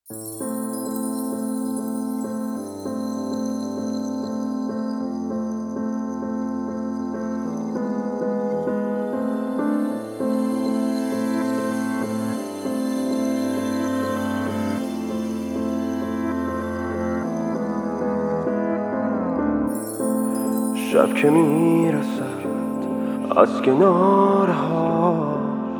شب که میرسد از کنارها،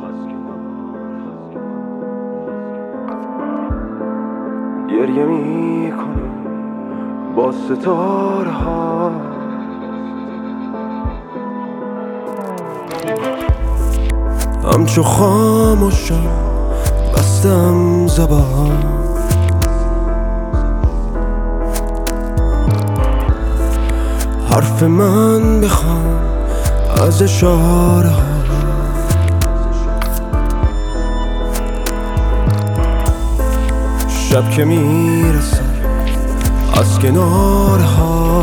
گریه میکنم با ستارها. همچو خاموشم بستم زبان، حرف من بخوام از اشاره ها. شب که میرسه از کنارها،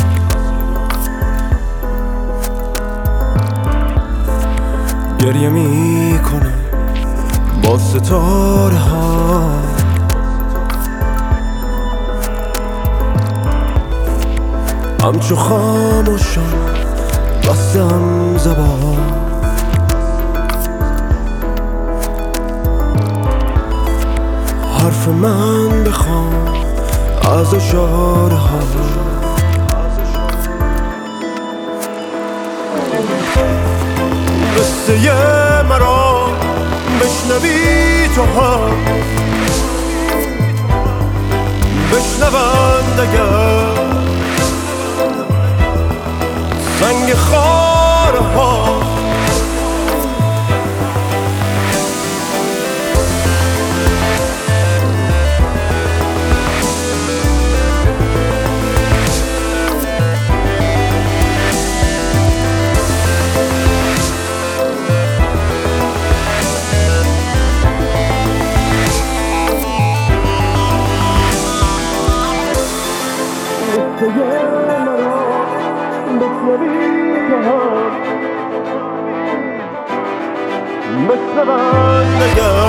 گریه میکنه با ستاره ها. همچو خاموشم بستم زبان، حرف من بخوام از اشاره ها. قصه مرا بشنوی تو هم، بشنوند اگر سنگ خاره ها. بشنوند اگر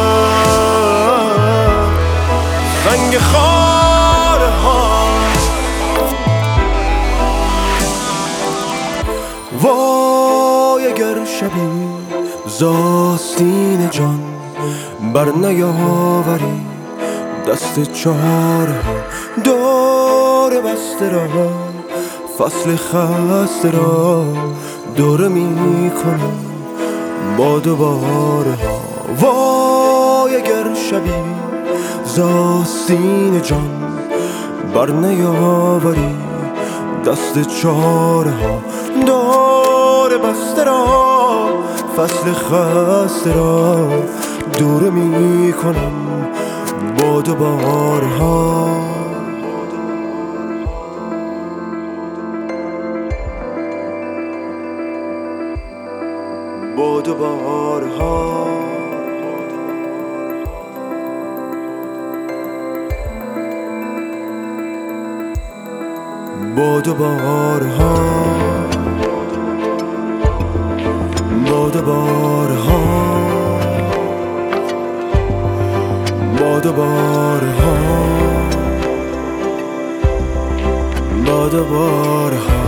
سنگ خاره ها. وای اگر شبی ز آستین جان بر نیاوری دست چاره ها. دور بسته را فصل خسته را دوره می کنم با دوباره ها. وای اگر شبی ز آستین جان بر نیاوری دست چاره ها. دور بسته را فصل خسته را دوره می کنم با دوباره ها. با دوباره ها. با دوباره ها. با دوباره ها. با دوباره ها. با دوباره ها.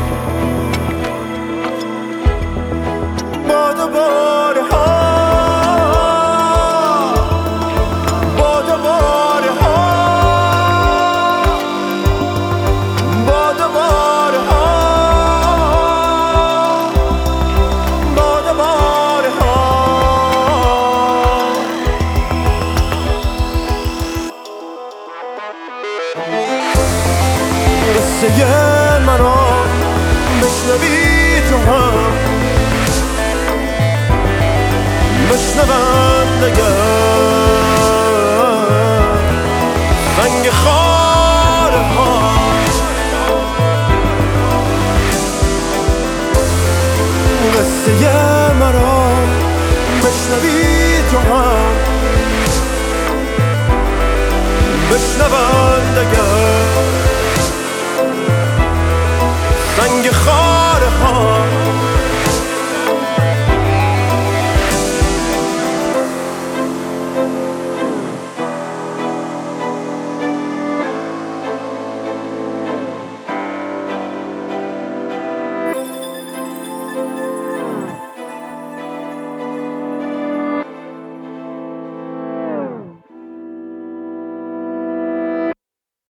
قصه مرا بشنوی تو هم، بشنوند اگر